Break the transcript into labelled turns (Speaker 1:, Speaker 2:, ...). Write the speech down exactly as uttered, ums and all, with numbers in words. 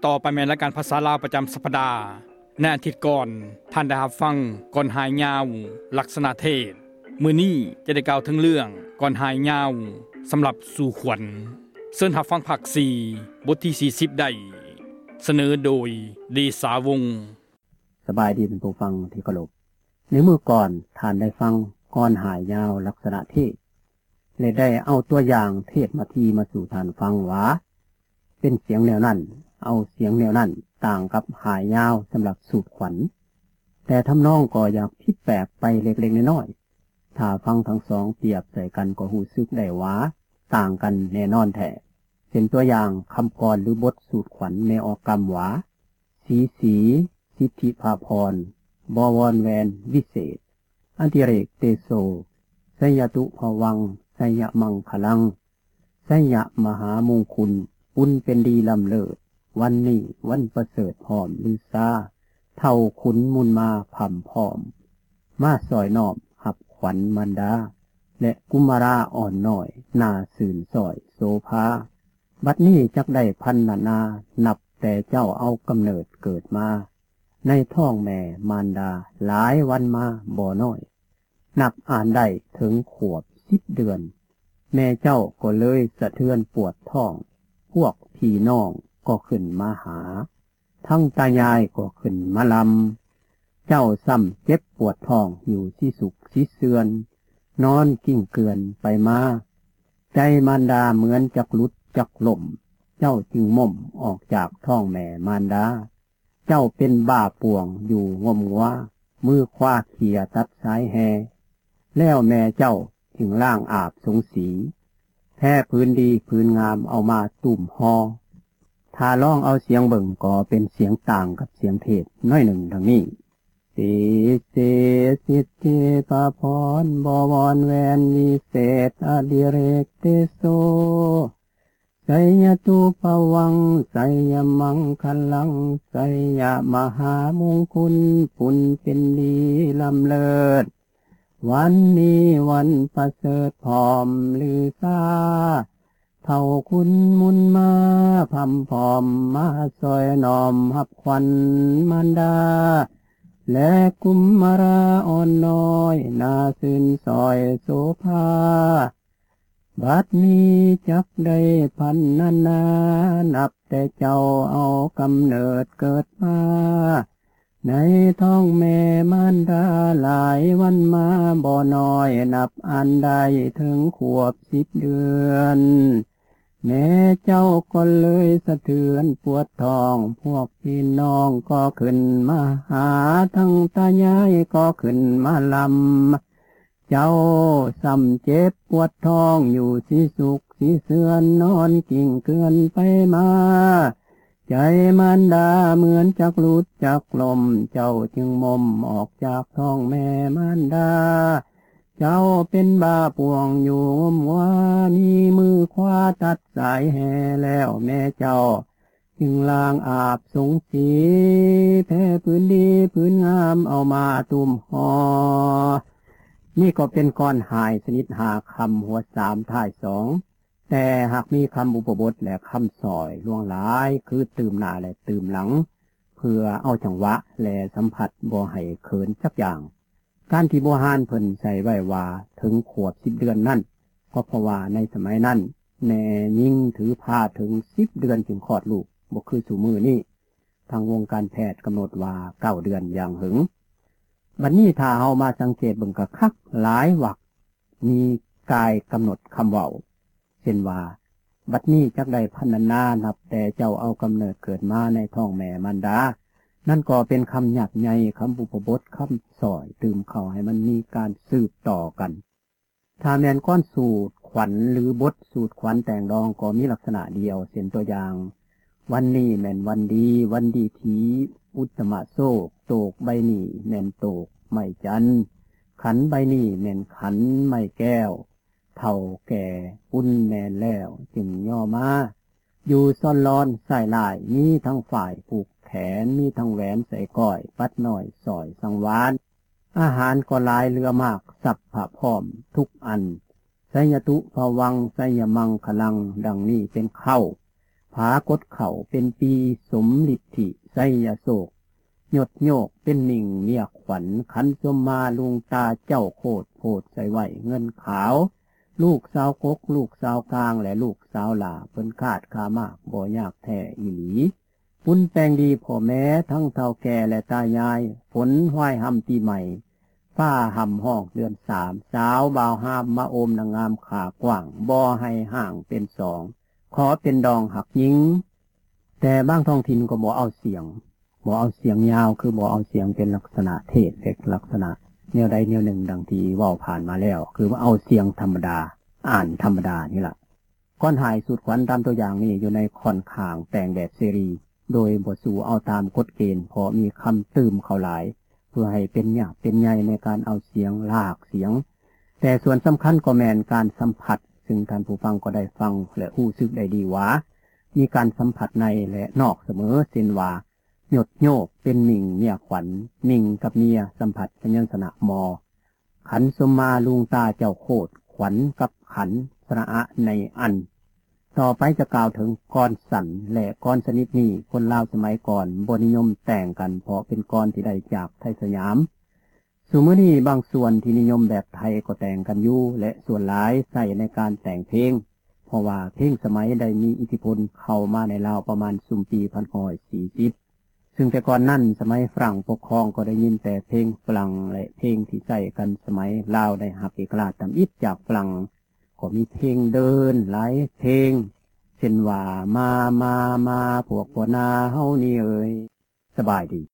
Speaker 1: ต่อไปแม่นรายการภาษาลาวประจำสัปดาห์ในอาทิตย์ก่อนท่านได้รับฟังก่อนหายยาวลักษณะเทศมื้อนี้จะได้กล่าวถึงเรื่องก่อนหายยาวสำหรับสู่ขวัญเชิญรับฟังภาคสี่บทที่สี่สิบได้เสนอโดยเดชาวงศ์
Speaker 2: สบายดีเป็นผู้ฟังที่เคารพในเมื่อก่อนท่านได้ฟังก่อนหายยาวลักษณะเทศและได้เอาตัวอย่างเทศมาทีมาสู่ท่านฟังว่าเป็นเสียงแนวนั้นเอาเสียงแนวนั้นต่างกับหายยาวสำหรับสูตรขวัญแต่ทำนองก็อยากผิดแปลกไปเล็กๆน้อยๆถ้าฟังทั้งสองเปรียบใส่กันก็รู้สึกได้ว่าต่างกันแน่นอนแท้เป็นตัวอย่างคำกรหรือบทสูตรขวัญในออกกรรมว่าสีสีสิทธิภาพรบวรแวนวิเศษอันติเรกเตโสไสยตุภวังไสยมังคลังไสยมหามงคลบุญเป็นดีลำเลิศวันนี้วันประเสริฐพร้อมลือซาเท่าขุนมุนมาผ่ำพร้อมมาสอยนอบหับขวัญมันดาและกุมราอ่อนน้อยนาสื่นสอยโสภาบัดนี้จักได้พันนานานับแต่เจ้าเอากำเนิดเกิดมาในท้องแม่มารดาหลายวันมาบ่น้อยนับอ่านได้ถึงขวบสิบเดือนแม่เจ้าก็เลยสะเทือนปวดท้องพวกพี่น้องก็ขึ้นมาหาทั้งตายายก็ขึ้นมาลำเจ้าซ้ำเจ็บปวดท้องอยู่ที่สุขที่เสื่อนนอนกิ้งเกลือนไปมาใจมารดาเหมือนจักหลุดจักล่มเจ้าจึงม่มออกจากท้องแม่มารดาเจ้าเป็นบ้าป่วงอยู่งมว่ามือคว้าเขี่ยตัดสายแหแล้วแม่เจ้าถึงล่างอาบสงสีแท้พื้นดีพื้นงามเอามาตุ่มหอถ้าร้องเอาเสียงเบิ่งก็เป็นเสียงต่างกับเสียงเทศน้อยหนึ่งดังนี้สีเสสิทธิปาพรบวรแวนวิเศษอดิเรกเตโสไสยตุภวังไสยมังคลังไสยมหามงคลปุณเป็นดีลำเลิศวันนี้วันประเสริฐพร้อมลือซาเท่าคุณมุนมาพำพร้อมมาซอยนอมหับขวัญมันดาและกุมมาราอ่อนน้อยนาสื่นซอยโสภาบัดนี้จักได้พันนานานับแต่เจ้าเอากำเนิดเกิดมาในท้องแม่มารดาหลายวันมาบ่น้อยนับอันได้ถึงขวบสิบเดือนแม่เจ้าก็เลยสะเทือนปวดท้องพวกพี่น้องก็ขึ้นมาหาทั้งตายายก็ขึ้นมาลำเจ้าซ้ำเจ็บปวดท้องอยู่สิสุขสิเสื่อนนอนกิ่งเกลือนไปมาใจมารดาเหมือนจักหลุดจักลมเจ้าจึงม่มออกจากท้องแม่มารดาเจ้าเป็นบ้าป่วงอยู่งมว่ามีมือคว้าตัดสายแห่แล้วแม่เจ้าจึงล้างอาบสงสีแพ้พื้นดีพื้นงามเอามาตุ่มหอนี่ก็เป็นก้อนหายสนิทหาคำหัวสามท้ายสองแต่หากมีคำอุปบทและคำสอยล่วงหลายคือตื่มหน้าและตื่มหลังเพื่อเอาจังหวะและสัมผัสบ่ให้เขินสักอย่างการที่โบราณเพิ่นใส่ไว้ว่าถึงขวบสิบเดือนนั่นก็เพราะว่าในสมัยนั้นแม่ยิ่งถือผ้าถึงสิบเดือนจึงคลอดลูกบ่คือสู่มือนี่ทางวงการแพทย์กำหนดว่าเก้าเดือนอย่างหึงบัดนี้ถ้าเฮามาสังเกตเบิ่งก็คักหลายวรรคมีกายกำหนดคำเว้าเช่นว่าบัดนี้จักได้พันนานับแต่เจ้าเอากำเนิดเกิดมาในท้องแม่มารดานั่นก็เป็นคำหยักใหญ่คำบุปบทคำสอยตื่มเข้าให้มันมีการสืบต่อกันถ้าแม่นก้อนสูตรขวัญหรือบทสูตรขวัญแต่งดองก็มีลักษณะเดียวเช่นตัวอย่างวันนี้แม่นวันดีวันดีทีอุตตมะโศกโตกใบนี้แม่นโตกไม้จันขันใบนี้แม่นขันไม้แก้วเฒ่าแก่ปุ้นแม่นแล้วจึงย่อมาอยู่ซ่อนร้อนใส่ลายมีทั้งฝ่ายผูกแขนมีทั้งแหวนใส่ก้อยปัดหน่อยสอยสังวานอาหารก็หลายเรือมากสับผะพร้อมทุกอันไสยตุภวังไสยมังคลังดังนี้เป็นเข้าภผากดเข่าเป็นปีสมฤทธิไสยโศกหยดโยกเป็นมิ่งเมียขวัญขันสมมาลุงตาเจ้าโคตรโพดใส่ไหวเงินขาวลูกสาวกกลูกสาวกลางและลูกสาวหล่าเพิ่นคาดคามากบ่ยากแท้อีหลีปุ้นแปลงดีพ่อแม้ทั้งเฒ่าแก่และตายายฝนห้อยห้ำปีใหม่ฟ้าห่ำห้องเดือนสามสาวบ่าวห้ามมาโอมนางงามขากว้างบ่ให้ห่างเป็นสองขอเป็นดองหักยิงแต่บางท้องถิ่นก็บ่เอาเสียงบ่เอาเสียงยาวคือบ่เอาเสียงเป็นลักษณะเทศเอกลักษณะแนวใดแนวหนึ่งดังที่เว้าผ่านมาแล้วคือว่าเอาเสียงธรรมดาอ่านธรรมดานี่ล่ะก้อนหายสูตรขวัญตามตัวอย่างนี้อยู่ในค่อนข้างแต่งแบบเสรีโดยบ่สู่เอาตามกฎเกณฑ์เพราะมีคำตืมเข้าหลายเพื่อให้เป็นหยาบเป็นใหญ่ในการเอาเสียงลากเสียงแต่ส่วนสำคัญก็แม่นการสัมผัสซึ่งท่านผู้ฟังก็ได้ฟังและรู้สึกได้ดีว่ามีการสัมผัสในและนอกเสมอเช่นว่าหยดโยกเป็นมิ่งเมียขวัญมิ่งกับเมียสัมผัสพยัญชนะมอขันสมมาลุงตาเจ้าโคตรขวัญกับขันสระอะในอันต่อไปจะกล่าวถึงกรสันและกรสนิทนี้คนลาวสมัยก่อนบ่นิยมแต่งกันเพราะเป็นกรที่ได้จากไทยสยามซุมื้อนี้บางส่วนที่นิยมแบบไทยก็แต่งกันอยู่และส่วนหลายใส่ในการแต่งเพลงเพราะว่าเพลงสมัยได้มีอิทธิพลเข้ามาในลาวประมาณสุมปีหนึ่งพันห้าร้อยสี่สิบซึ่งแต่ก่อนนั้นสมัยฝรั่งปกครองก็ได้ยินแต่เพลงฝรั่งและเพลงที่ใช้กันสมัยลาวได้รับเอกราชตามอิฐจากฝรั่งก็มีเพลงเดินหลายเพลงเช่นว่ามามามาพวกพ่อนาเฮานี่เอ่ยสบายดี